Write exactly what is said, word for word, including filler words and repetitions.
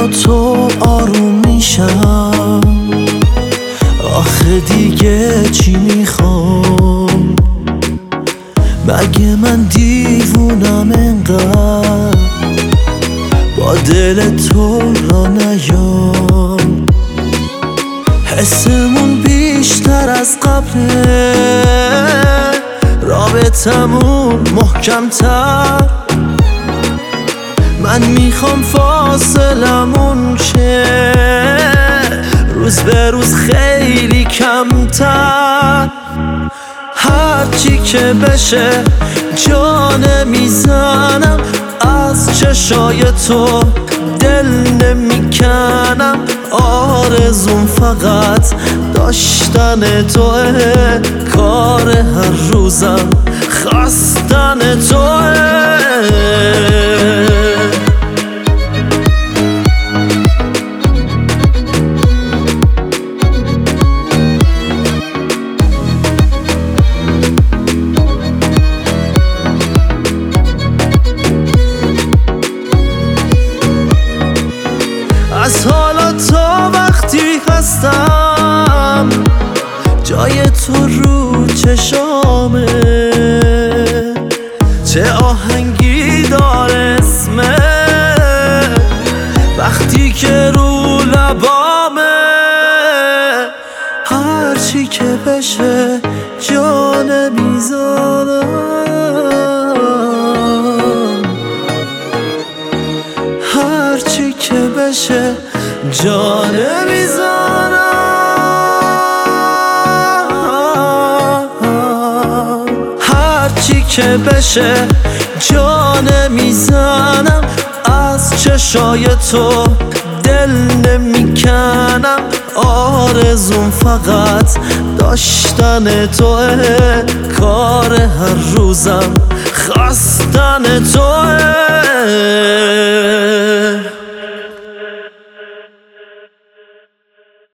با تو آروم میشم، آخه دیگه چی میخوام؟ مگه من دیوونم انقدر با دل تو را نیام؟ حسمون بیشتر از قبله، رابطمون محکمتر. من میخوام فاصلمون شه روز به روز خیلی کمتر. هرچی که بشه جا نمیزنم، از چشای تو دل نمیکنم. آرزوم فقط داشتن توه، کار هر روزم خواستن توه. از حالا تا وقتی هستم جای تو رو چشامه، چه آهنگی داره اسمه وقتی که رو لبامه. هرچی که بشه جا نمیزنم، هرچی که بشه جا نمیزنم، هرچی که بشه جا نمیزنم. از چشای تو دل نمیکنم. آرزوم فقط داشتن توه، کار هر روزم خواستن توه.